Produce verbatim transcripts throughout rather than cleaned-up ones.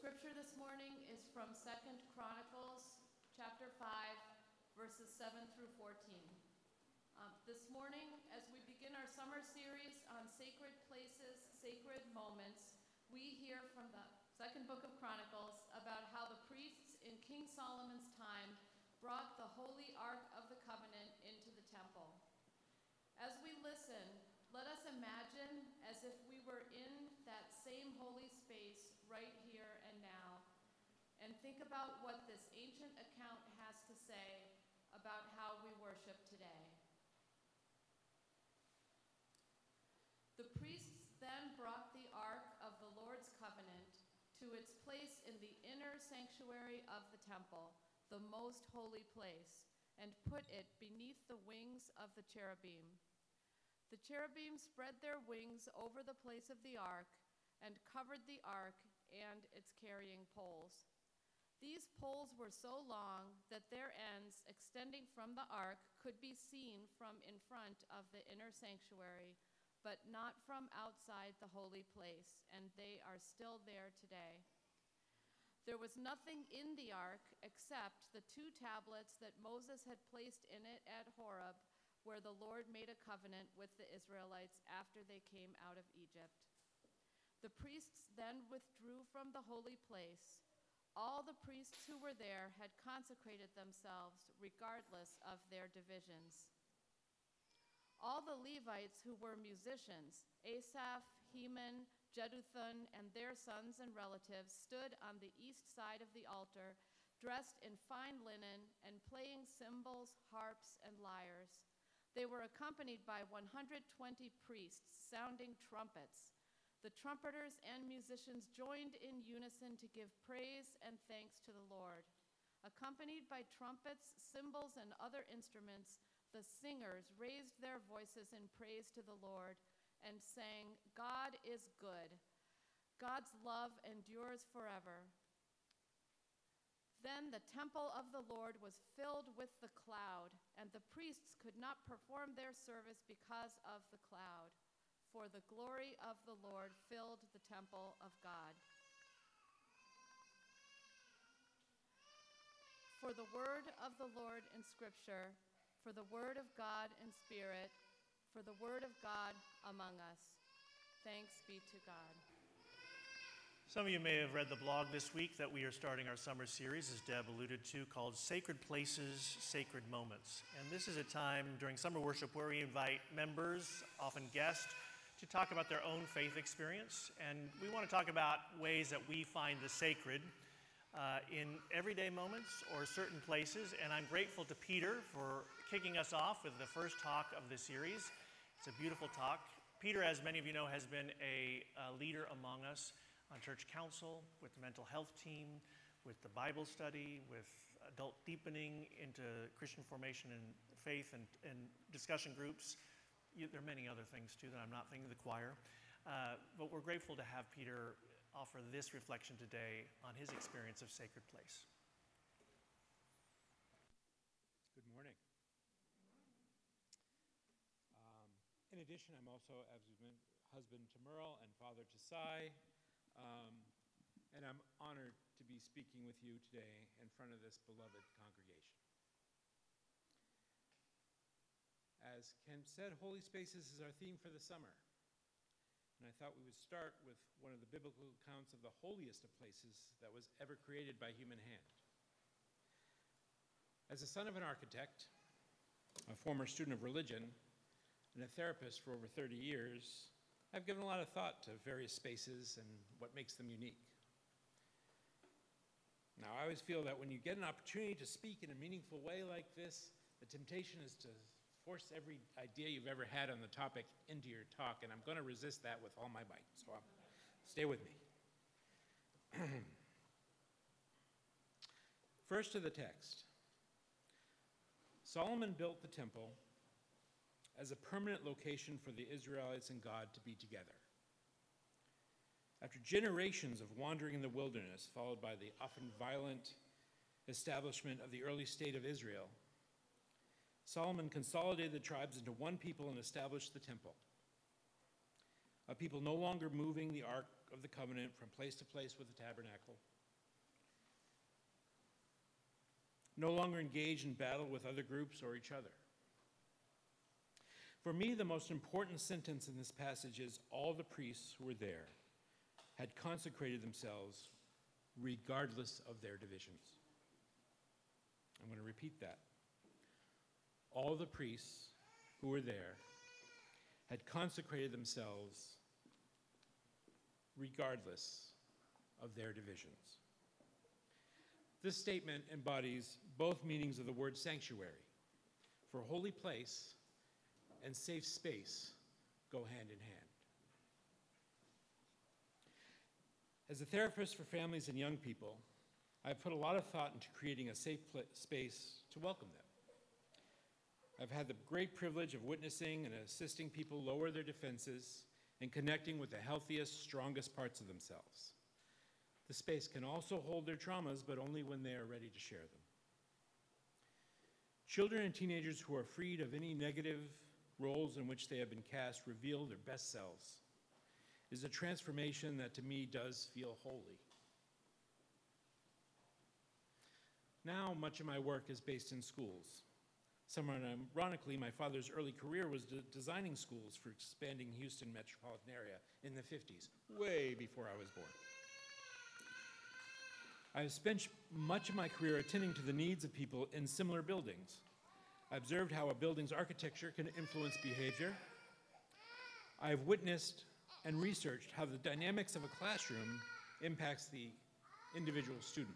scripture this morning is from Second Chronicles, chapter five, verses seven through fourteen. Um, this morning, as we begin our summer series on sacred places, sacred moments, we hear from the second book of Chronicles about how the priests in King Solomon's time brought the Holy Ark of the Covenant into the temple. As we listen, let us imagine as if we were in that same holy space right here and now, and think about what this ancient account has to say about how we worship today. The priests then brought the Ark of the Lord's Covenant to its place in the inner sanctuary of the temple, the most holy place, and put it beneath the wings of the cherubim. The cherubim spread their wings over the place of the ark and covered the ark and its carrying poles. These poles were so long that their ends, extending from the ark, could be seen from in front of the inner sanctuary, but not from outside the holy place, and they are still there today. There was nothing in the ark except the two tablets that Moses had placed in it at Horeb, where the Lord made a covenant with the Israelites after they came out of Egypt. The priests then withdrew from the holy place. All the priests who were there had consecrated themselves regardless of their divisions. All the Levites who were musicians, Asaph, Heman, Jeduthun, and their sons and relatives, stood on the east side of the altar, dressed in fine linen and playing cymbals, harps, and lyres. They were accompanied by one hundred twenty priests sounding trumpets. The trumpeters and musicians joined in unison to give praise and thanks to the Lord. Accompanied by trumpets, cymbals, and other instruments, the singers raised their voices in praise to the Lord and sang, "God is good. God's love endures forever." Then the temple of the Lord was filled with the cloud, and the priests could not perform their service because of the cloud, for the glory of the Lord filled the temple of God. For the word of the Lord in Scripture, for the word of God in spirit, for the word of God among us. Thanks be to God. Some of you may have read the blog this week that we are starting our summer series, as Deb alluded to, called Sacred Places, Sacred Moments. And this is a time during summer worship where we invite members, often guests, to talk about their own faith experience. And we want to talk about ways that we find the sacred uh, in everyday moments or certain places. And I'm grateful to Peter for kicking us off with the first talk of the series. It's a beautiful talk. Peter, as many of you know, has been a, a leader among us on church council, with the mental health team, with the Bible study, with adult deepening into Christian formation and faith and, and discussion groups. You, there are many other things too that I'm not thinking of, the choir. Uh, but we're grateful to have Peter offer this reflection today on his experience of Sacred Place. Good morning. Um, in addition, I'm also husband, husband to Merle and father to Sai. Um, and I'm honored to be speaking with you today in front of this beloved congregation. As Ken said, Holy Spaces is our theme for the summer. And I thought we would start with one of the biblical accounts of the holiest of places that was ever created by human hand. As the son of an architect, a former student of religion, and a therapist for over thirty years, I've given a lot of thought to various spaces and what makes them unique. Now, I always feel that when you get an opportunity to speak in a meaningful way like this, the temptation is to force every idea you've ever had on the topic into your talk, and I'm going to resist that with all my might, so I'll, stay with me. First to the text. Solomon built the temple as a permanent location for the Israelites and God to be together. After generations of wandering in the wilderness, followed by the often violent establishment of the early state of Israel, Solomon consolidated the tribes into one people and established the temple. A people no longer moving the Ark of the covenant from place to place with the tabernacle. No longer engage in battle with other groups or each other. For me, the most important sentence in this passage is all the priests who were there had consecrated themselves regardless of their divisions. I'm going to repeat that. All the priests who were there had consecrated themselves regardless of their divisions. This statement embodies both meanings of the word sanctuary, for holy place and safe space go hand in hand. As a therapist for families and young people, I've put a lot of thought into creating a safe pl- space to welcome them. I've had the great privilege of witnessing and assisting people lower their defenses and connecting with the healthiest, strongest parts of themselves. The space can also hold their traumas, but only when they are ready to share them. Children and teenagers who are freed of any negative roles in which they have been cast reveal their best selves. It is a transformation that to me does feel holy. Now, much of my work is based in schools. Somewhat ironically, my father's early career was de- designing schools for expanding Houston metropolitan area in the fifties, way before I was born. I have spent much of my career attending to the needs of people in similar buildings. I observed how a building's architecture can influence behavior. I have witnessed and researched how the dynamics of a classroom impacts the individual student.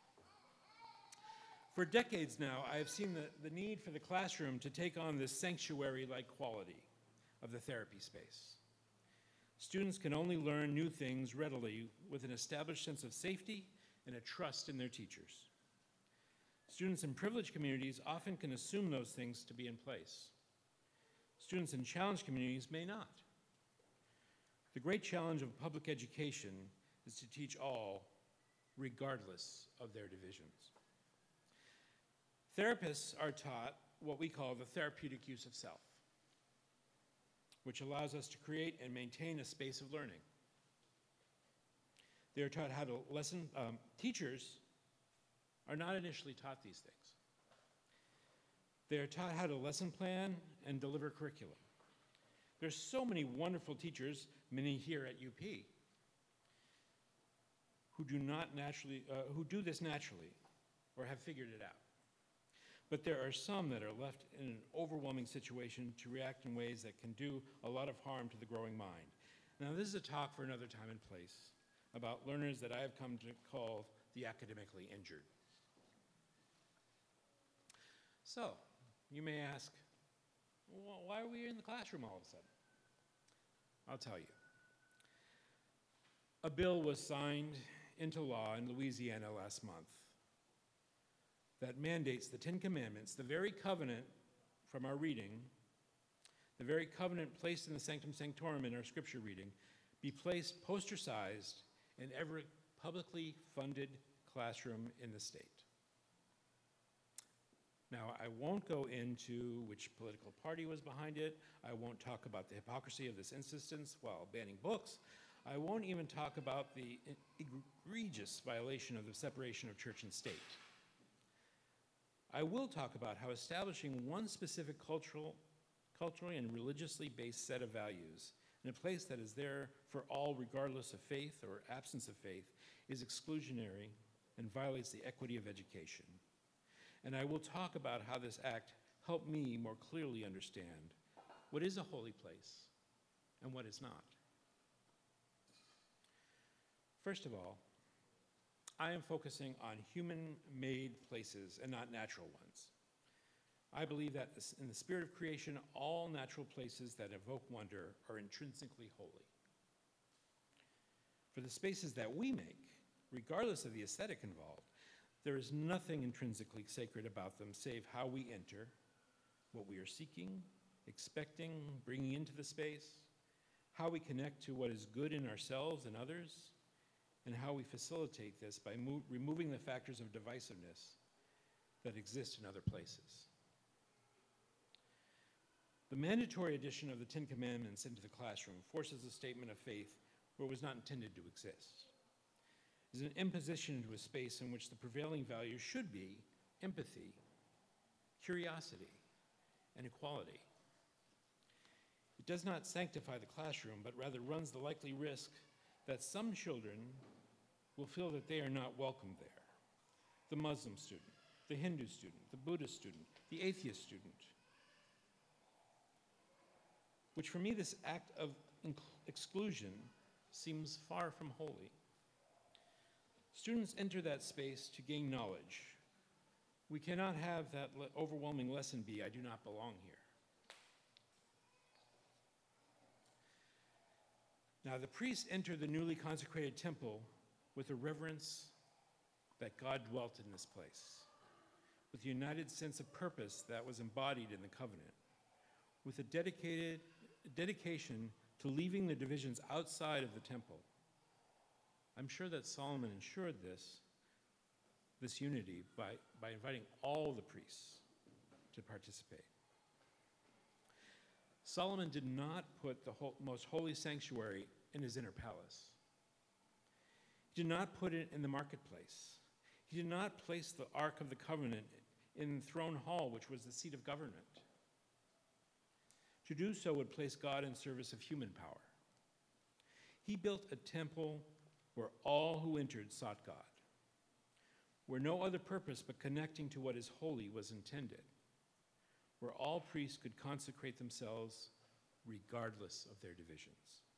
For decades now, I have seen the, the need for the classroom to take on this sanctuary-like quality of the therapy space. Students can only learn new things readily with an established sense of safety and a trust in their teachers. Students in privileged communities often can assume those things to be in place. Students in challenged communities may not. The great challenge of public education is to teach all, regardless of their divisions. Therapists are taught what we call the therapeutic use of self, which allows us to create and maintain a space of learning. They are taught how to lesson. Um, teachers are not initially taught these things. They are taught how to lesson plan and deliver curriculum. There's so many wonderful teachers, many here at U P, who do not naturally, uh, who do this naturally or have figured it out. But there are some that are left in an overwhelming situation to react in ways that can do a lot of harm to the growing mind. Now, this is a talk for another time and place about learners that I have come to call the academically injured. So, you may ask, well, why are we in the classroom all of a sudden? I'll tell you. A bill was signed into law in Louisiana last month that mandates the Ten Commandments, the very covenant from our reading, the very covenant placed in the Sanctum Sanctorum in our scripture reading, be placed poster-sized in every publicly funded classroom in the state. Now, I won't go into which political party was behind it. I won't talk about the hypocrisy of this insistence while banning books. I won't even talk about the egregious violation of the separation of church and state. I will talk about how establishing one specific cultural, culturally and religiously based set of values in a place that is there for all regardless of faith or absence of faith is exclusionary and violates the equity of education. And I will talk about how this act helped me more clearly understand what is a holy place and what is not. First of all, I am focusing on human-made places and not natural ones. I believe that in the spirit of creation, all natural places that evoke wonder are intrinsically holy. For the spaces that we make, regardless of the aesthetic involved, there is nothing intrinsically sacred about them save how we enter, what we are seeking, expecting, bringing into the space, how we connect to what is good in ourselves and others, and how we facilitate this by mo- removing the factors of divisiveness that exist in other places. The mandatory addition of the Ten Commandments into the classroom forces a statement of faith where it was not intended to exist. It is an imposition into a space in which the prevailing values should be empathy, curiosity, and equality. It does not sanctify the classroom, but rather runs the likely risk that some children will feel that they are not welcome there. The Muslim student, the Hindu student, the Buddhist student, the atheist student. Which for me, this act of exclusion seems far from holy. Students enter that space to gain knowledge. We cannot have that le- overwhelming lesson be, I do not belong here. Now, the priests entered the newly consecrated temple with a reverence that God dwelt in this place, with a united sense of purpose that was embodied in the covenant, with a dedicated dedication to leaving the divisions outside of the temple. I'm sure that Solomon ensured this, this unity by, by inviting all the priests to participate. Solomon did not put the whole, most holy sanctuary in his inner palace. He did not put it in the marketplace. He did not place the Ark of the Covenant in the throne hall, which was the seat of government. To do so would place God in service of human power. He built a temple where all who entered sought God, where no other purpose but connecting to what is holy was intended, where all priests could consecrate themselves regardless of their divisions.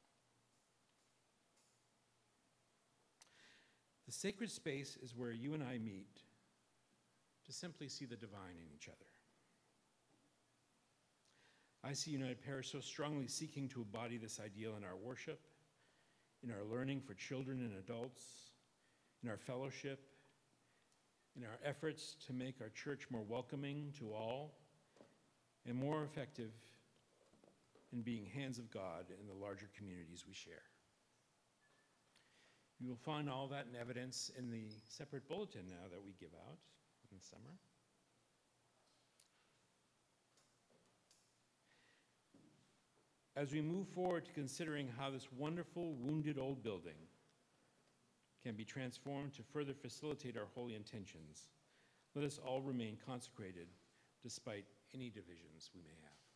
The sacred space is where you and I meet to simply see the divine in each other. I see United Parish so strongly seeking to embody this ideal in our worship, in our learning for children and adults, in our fellowship, in our efforts to make our church more welcoming to all, and more effective in being hands of God in the larger communities we share. You will find all that in evidence in the separate bulletin now that we give out in the summer. As we move forward to considering how this wonderful, wounded old building can be transformed to further facilitate our holy intentions, let us all remain consecrated despite any divisions we may have.